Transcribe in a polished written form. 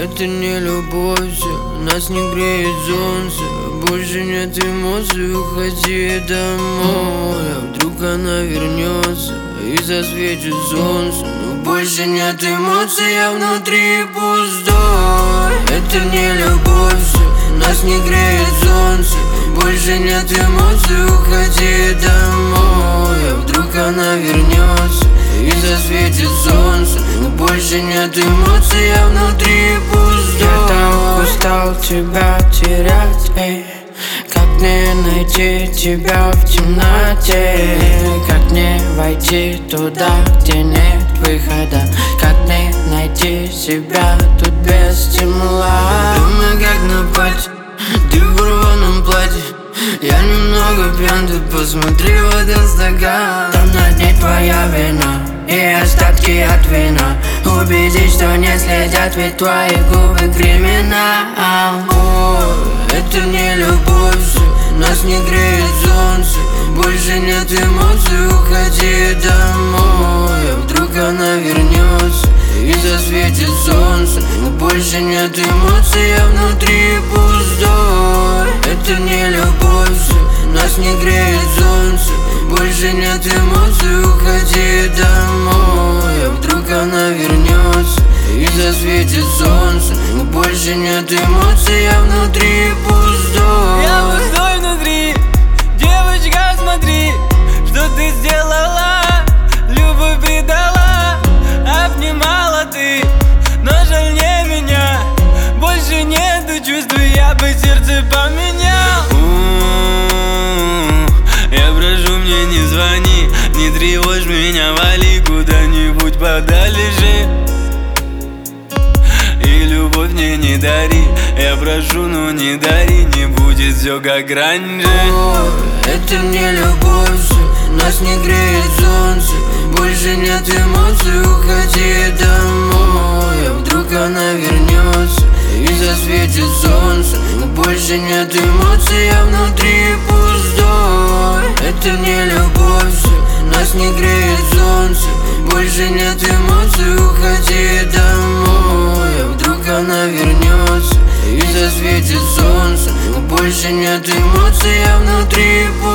это не любовь, нас не греет солнце. Больше нет эмоций, уходи домой. А вдруг она вернется и засветит солнце. Но больше нет эмоций, я внутри пустой. Это не любовь, нас не греет солнце. Больше нет эмоций, уходи домой. А вдруг она вернется и засветит солнце. Но больше нет эмоций, я внутри пустой. Я так устал тебя терять, эй. Как мне найти тебя в темноте? Как мне войти туда, где нет выхода? Как мне найти себя тут без стимула? Думаю, как на пати, ты в рваном платье. Я немного пьян, ты посмотри в этот стакан. Там на дне твоя вина и остатки от вина. Убедись, что не следят, ведь твои губы криминал. Ой, это не любовь, нас не греет солнце. Больше нет эмоций, уходи домой. А вдруг она вернется и засветит солнце. Но больше нет эмоций, я внутри пустой. Это не любовь, нас не греет солнце. Больше нет эмоций, уходи домой. А вдруг она вернется и засветит солнце. Но больше нет эмоций, я внутри пустой. Я пустой внутри. Девочка, смотри, что ты сделала. Любовь предала, обнимала ты, но жаль не меня. Больше нету чувств, я бы сердце поменял. Я прошу, мне не звони, не тревожь меня, вали куда-нибудь подальше. И любовь мне не дари, я прошу, но не дари, не будет все как раньше. Ой, это не любовь, нас не греет солнце. Больше нет эмоций, уходи домой. А вдруг она вернется и засветит солнце. Но больше нет эмоций, я внутри пустой. Это не любовь, нас не греет солнце. Больше нет эмоций, уходи домой. А вдруг она вернется и засветит солнце. Но больше нет эмоций, я внутри пустой.